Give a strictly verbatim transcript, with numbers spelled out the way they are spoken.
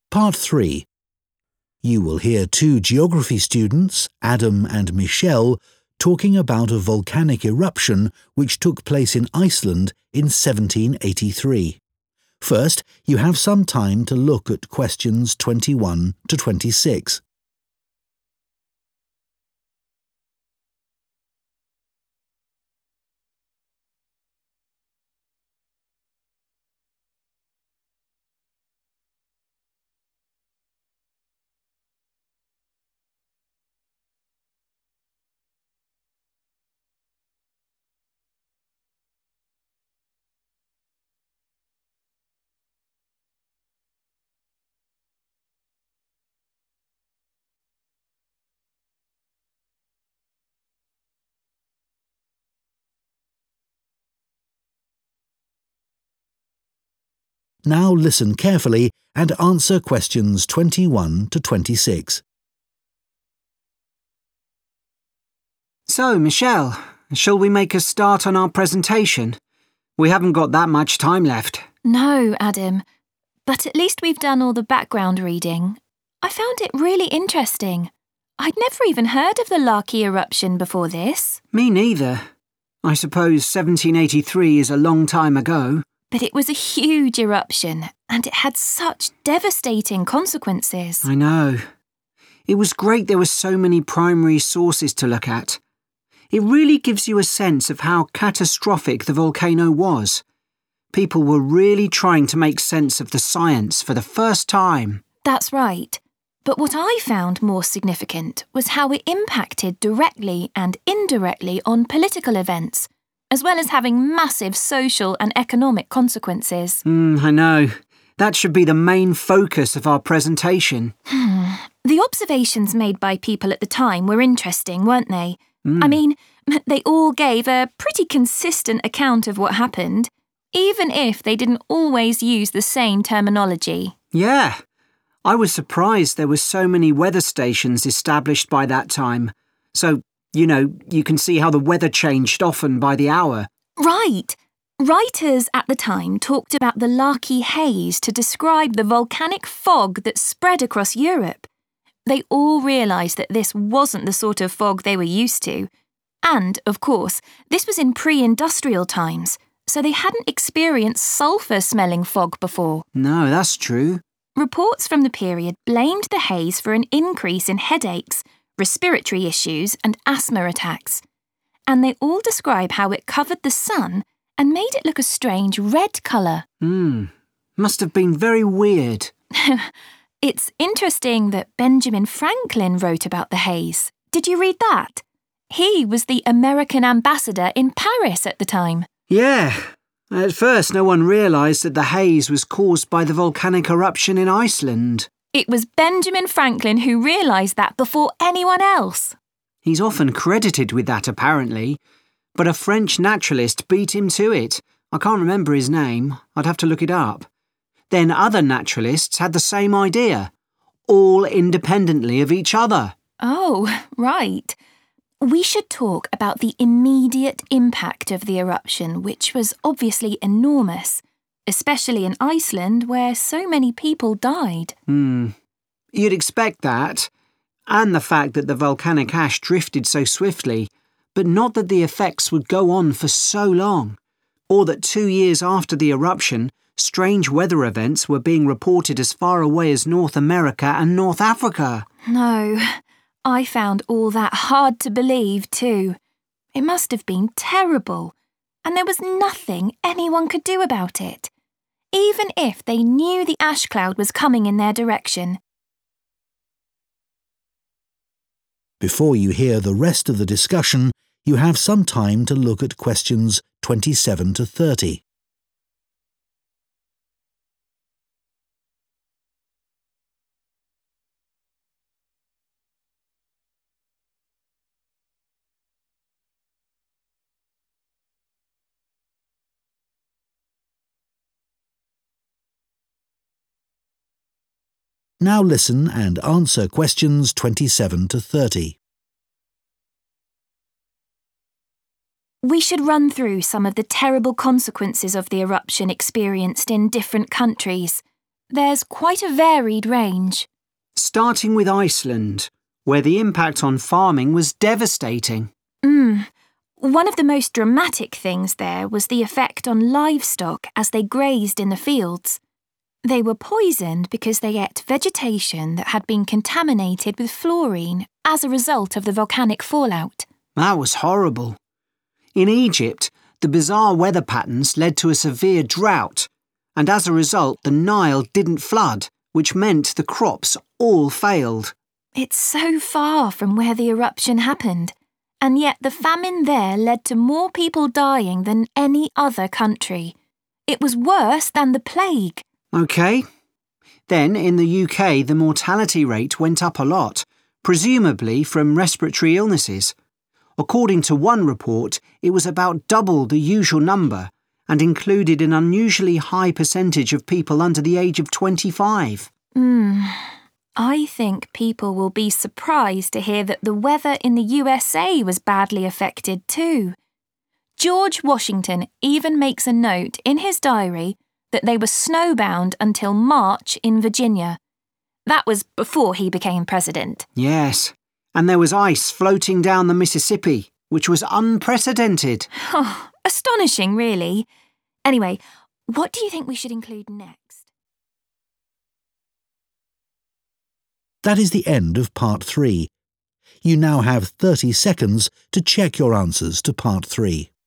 Part three. You will hear two geography students, Adam and Michelle, talking about a volcanic eruption which took place in Iceland in seventeen eighty-three. First, you have some time to look at questions twenty-one to twenty-six. Now listen carefully and answer questions twenty-one to twenty-six. So, Michelle, shall we make a start on our presentation? We haven't got that much time left. No, Adam, but at least we've done all the background reading. I found it really interesting. I'd never even heard of the Laki eruption before this. Me neither. I suppose seventeen eighty-three is a long time ago. But it was a huge eruption, and it had such devastating consequences. I know. It was great there were so many primary sources to look at. It really gives you a sense of how catastrophic the volcano was. People were really trying to make sense of the science for the first time. That's right. But what I found more significant was how it impacted directly and indirectly on political events, as well as having massive social and economic consequences. Mm, I know. That should be the main focus of our presentation. Hmm. The observations made by people at the time were interesting, weren't they? Mm. I mean, they all gave a pretty consistent account of what happened, even if they didn't always use the same terminology. Yeah. I was surprised there were so many weather stations established by that time. So, you know, you can see how the weather changed often by the hour. Right. Writers at the time talked about the Laki haze to describe the volcanic fog that spread across Europe. They all realised that this wasn't the sort of fog they were used to. And, of course, this was in pre-industrial times, so they hadn't experienced sulphur-smelling fog before. No, that's true. Reports from the period blamed the haze for an increase in headaches, respiratory issues and asthma attacks. And they all describe how it covered the sun and made it look a strange red colour. Hmm, must have been very weird. It's interesting that Benjamin Franklin wrote about the haze. Did you read that? He was the American ambassador in Paris at the time. Yeah. At first, no one realised that the haze was caused by the volcanic eruption in Iceland. It was Benjamin Franklin who realised that before anyone else. He's often credited with that, apparently. But a French naturalist beat him to it. I can't remember his name. I'd have to look it up. Then other naturalists had the same idea, all independently of each other. Oh, right. We should talk about the immediate impact of the eruption, which was obviously enormous, especially in Iceland, where so many people died. Hmm. You'd expect that, and the fact that the volcanic ash drifted so swiftly, but not that the effects would go on for so long, or that two years after the eruption, strange weather events were being reported as far away as North America and North Africa. No, I found all that hard to believe too. It must have been terrible, and there was nothing anyone could do about it, even if they knew the ash cloud was coming in their direction. Before you hear the rest of the discussion, you have some time to look at questions twenty-seven to thirty. Now listen and answer questions twenty-seven to thirty. We should run through some of the terrible consequences of the eruption experienced in different countries, There's quite a varied range. Starting with Iceland, where the impact on farming was devastating. Mm. One of the most dramatic things there was the effect on livestock as they grazed in the fields. They were poisoned because they ate vegetation that had been contaminated with fluorine as a result of the volcanic fallout. That was horrible. In Egypt, the bizarre weather patterns led to a severe drought, and as a result the Nile didn't flood, which meant the crops all failed. It's so far from where the eruption happened, and yet the famine there led to more people dying than any other country. It was worse than the plague. OK. Then, in the U K, the mortality rate went up a lot, presumably from respiratory illnesses. According to one report, it was about double the usual number and included an unusually high percentage of people under the age of twenty-five. Hmm. I think people will be surprised to hear that the weather in the U S A was badly affected too. George Washington even makes a note in his diary that they were snowbound until March in Virginia. That was before he became president. Yes, and there was ice floating down the Mississippi, which was unprecedented. Oh, astonishing, really. Anyway, what do you think we should include next? That is the end of part three. You now have thirty seconds to check your answers to part three.